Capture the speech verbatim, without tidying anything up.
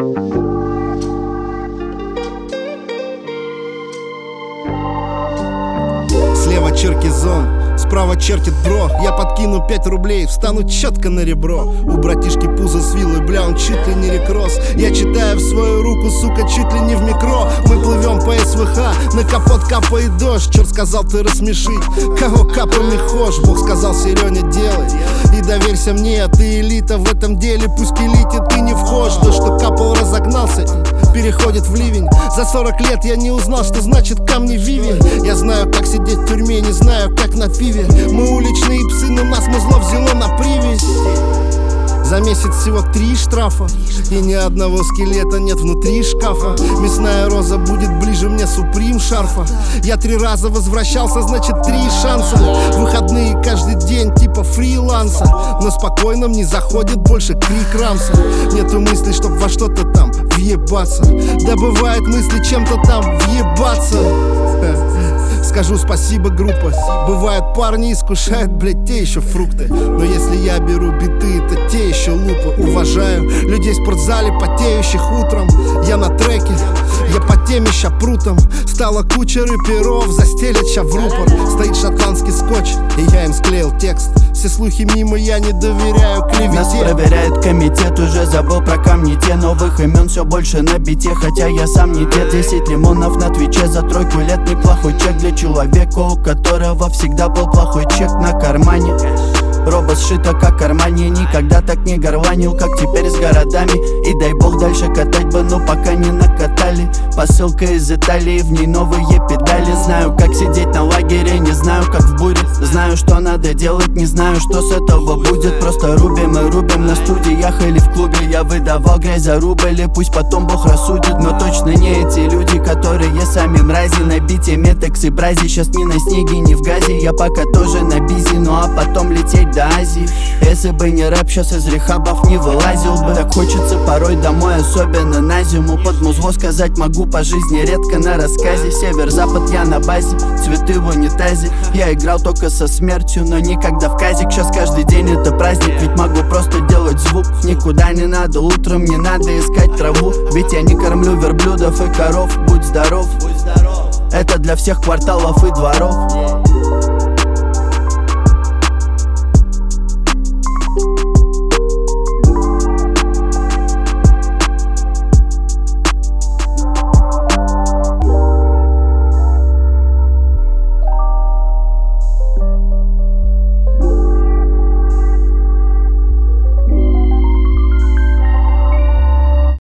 Слева черкизон, справа чертит бро. Я подкину пять рублей, встану четко на ребро. У братишки пузо с виллы, бля, он чуть ли не рекросс. Я читаю в свою руку, сука, чуть ли не в микро. Мы плывем по СВХ, на капот капает дождь. Черт сказал, ты рассмеши, кого капами хошь. Бог сказал, Серёня, делай и доверься мне. Ты элита в этом деле, пусть элите ты не вхож. То, что капал, разогнался и переходит в ливень. За сорок лет я не узнал, что значит камни Виви. Я знаю, как сидеть в тюрьме, не знаю, как на пиве. Мы уличные псы, но нас музло взяло на привязь. За месяц всего три штрафа, и ни одного скелета нет внутри шкафа. Мясная роза будет ближе мне суприм шарфа. Я три раза возвращался, значит три шанса. Выходные каждый день типа фриланса. Но спокойно не заходит больше крик рамса. Нету мысли, чтоб во что-то там въебаться. Да бывает мысли чем-то там въебаться. Скажу спасибо, группа. Бывают парни, искушают, блять, те еще фрукты. Но если я беру биты, это те еще лупы. Уважаю людей в спортзале, потеющих утром. Я на треке, я по теме ща прутом. Стала куча рэперов, застелят ща в рупор. Стоит шотландский скотч, и я им склеил текст. Все слухи мимо, я не доверяю клевете. Нас проверяет комитет, уже забыл про камни те. Новых имен все больше на бите, хотя я сам не те. Десять лимонов на твиче за тройку лет, неплохой чек для человека, у которого всегда был плохой чек на кармане. Роба сшита как Армани, никогда так не горланил, как теперь с городами. И дай бог дальше катать бы, но пока не накатали. Посылка из Италии, в ней новые педали. Знаю, как сидеть на лагере, не знаю, как в буре. Знаю, что надо делать, не знаю, что с этого будет. Просто рубим и рубим на студиях или в клубе. Я выдавал грязь за рубль, и пусть потом бог рассудит. Но точно не эти люди, которые сами мрази. На бите метекс и брази, сейчас ни на снеге, ни в газе. Я пока тоже на бизи, ну а потом лететь до Азии. Если бы не рэп, сейчас из рехабов не вылазил бы. Так хочется порой домой, особенно на зиму. Под музло сказать могу по жизни, редко на рассказе. Север-запад, я на базе, цветы в унитазе. Я играл только со смертью, но никогда в казик. Сейчас каждый день это праздник, ведь могу просто делать звук. Никуда не надо, утром не надо искать траву. Ведь я не кормлю верблюдов и коров, будь здоров. Это для всех кварталов и дворов.